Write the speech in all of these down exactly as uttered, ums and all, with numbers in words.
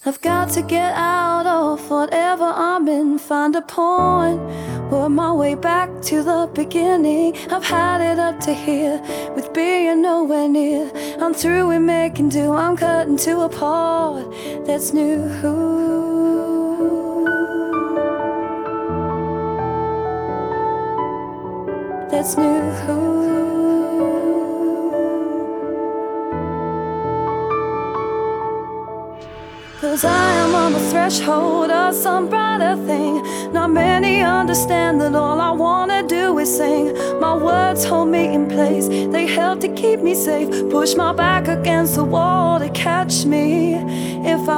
I've got to get out of whatever I'm in, find a point, work my way back to the beginning. I've had it up to here with being nowhere near. I'm through with making do, I'm cutting to a part that's new. That's new. Cause I am on the threshold of some brighter thing. Not many understand that all I wanna do is sing. My words hold me in place, they help to keep me safe. Push my back against the wall to catch me if I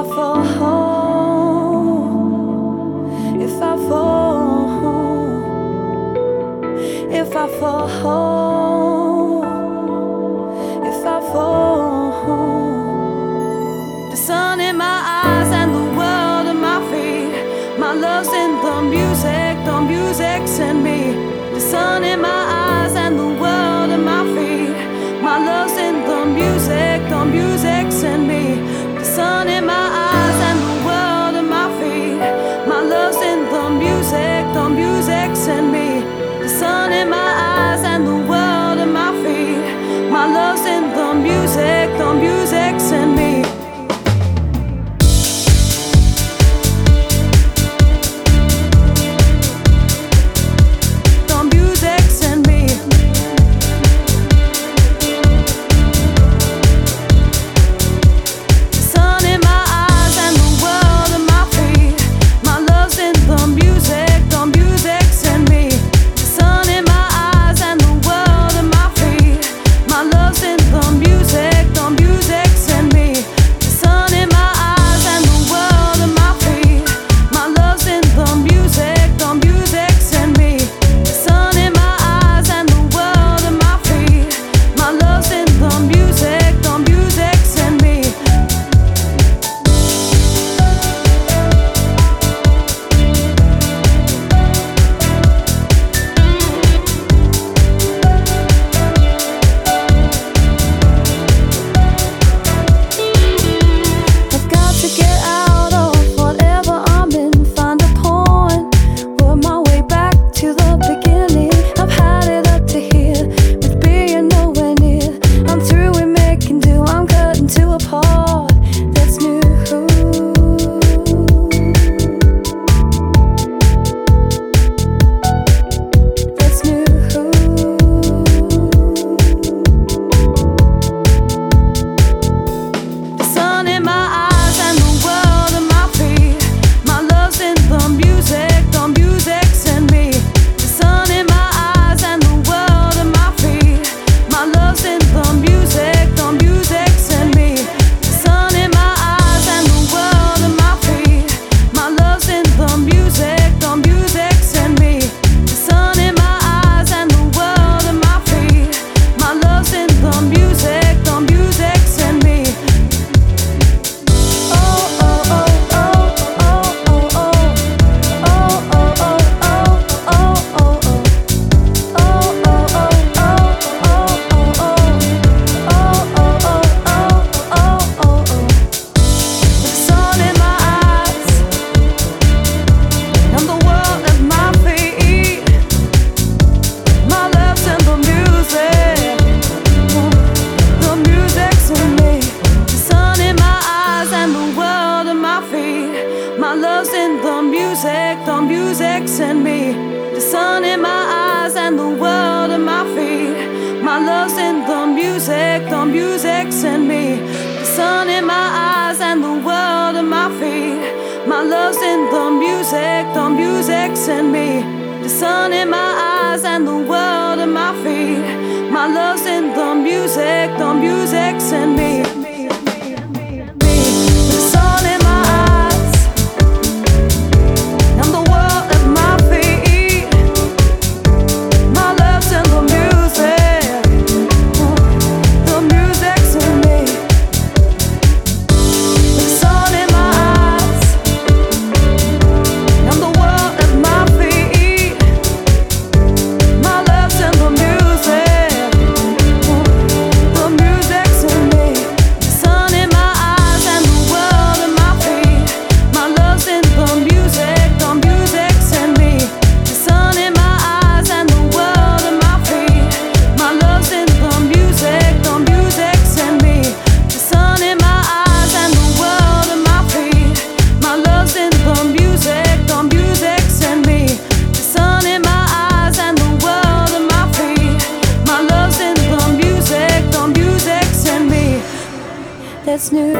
fall. If I fall. If I fall. If I fall. The sun in my eyes and the world at my feet. My love's in the music, the music's in me. The sun in my eyes and the world at my feet. My love's in the music, the music's in me. The sun in my eyes and the world at my feet. My love's in the music, the music's in me. The sun in my eyes and the world at my feet. My love's in the music, the music's in me. My love's in the music, the music's in me. The sun in my eyes and the world at my feet. My love's in the music, the music's in me. The sun in my eyes and the world at my feet. My love's in the music, the music's in me. The sun in my eyes and the world at my feet. My love's in the music, the music's in me. The music's in me. that's new.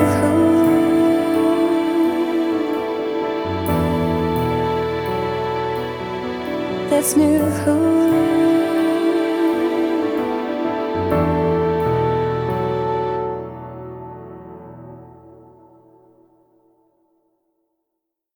That's new.